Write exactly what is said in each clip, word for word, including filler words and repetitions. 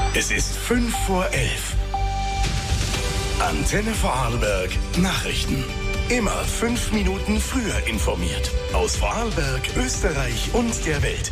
Es ist fünf vor elf. Antenne Vorarlberg Nachrichten. Immer fünf Minuten früher informiert. Aus Vorarlberg, Österreich und der Welt.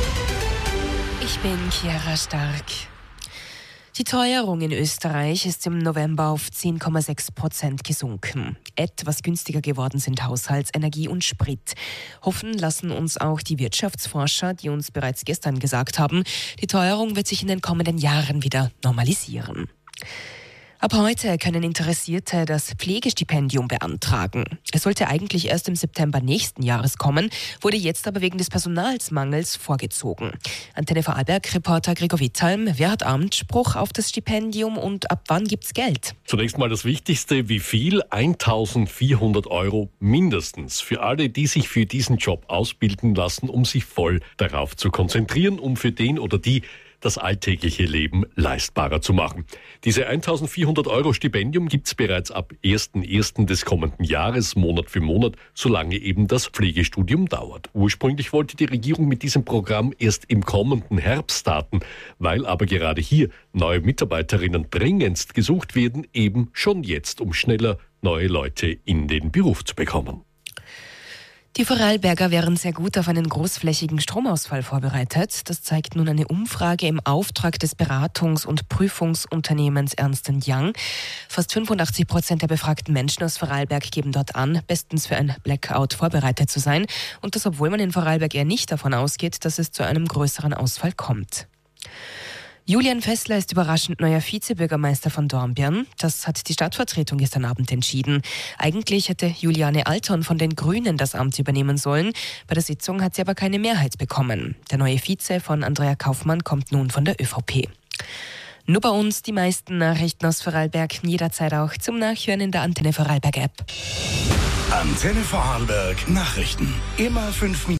Ich bin Chiara Stark. Die Teuerung in Österreich ist im November auf zehn Komma sechs Prozent gesunken. Etwas günstiger geworden sind Haushalts-, Energie und Sprit. Hoffen lassen uns auch die Wirtschaftsforscher, die uns bereits gestern gesagt haben, die Teuerung wird sich in den kommenden Jahren wieder normalisieren. Ab heute können Interessierte das Pflegestipendium beantragen. Es sollte eigentlich erst im September nächsten Jahres kommen, wurde jetzt aber wegen des Personalsmangels vorgezogen. Antenne Vorarlberg-Reporter Gregor Withalm, wer hat Anspruch auf das Stipendium und ab wann gibt's Geld? Zunächst mal das Wichtigste, wie viel? eintausendvierhundert Euro mindestens für alle, die sich für diesen Job ausbilden lassen, um sich voll darauf zu konzentrieren, um für den oder die das alltägliche Leben leistbarer zu machen. Diese eintausendvierhundert Euro Stipendium gibt's bereits ab ersten ersten des kommenden Jahres, Monat für Monat, solange eben das Pflegestudium dauert. Ursprünglich wollte die Regierung mit diesem Programm erst im kommenden Herbst starten, weil aber gerade hier neue Mitarbeiterinnen dringendst gesucht werden, eben schon jetzt, um schneller neue Leute in den Beruf zu bekommen. Die Vorarlberger wären sehr gut auf einen großflächigen Stromausfall vorbereitet. Das zeigt nun eine Umfrage im Auftrag des Beratungs- und Prüfungsunternehmens Ernst und Young. Fast fünfundachtzig Prozent der befragten Menschen aus Vorarlberg geben dort an, bestens für ein Blackout vorbereitet zu sein. Und das, obwohl man in Vorarlberg eher nicht davon ausgeht, dass es zu einem größeren Ausfall kommt. Julian Fessler ist überraschend neuer Vizebürgermeister von Dornbirn. Das hat die Stadtvertretung gestern Abend entschieden. Eigentlich hätte Juliane Alton von den Grünen das Amt übernehmen sollen. Bei der Sitzung hat sie aber keine Mehrheit bekommen. Der neue Vize von Andrea Kaufmann kommt nun von der ÖVP. Nur bei uns die meisten Nachrichten aus Vorarlberg, jederzeit auch zum Nachhören in der Antenne Vorarlberg App. Antenne Vorarlberg Nachrichten. Immer fünf Minuten.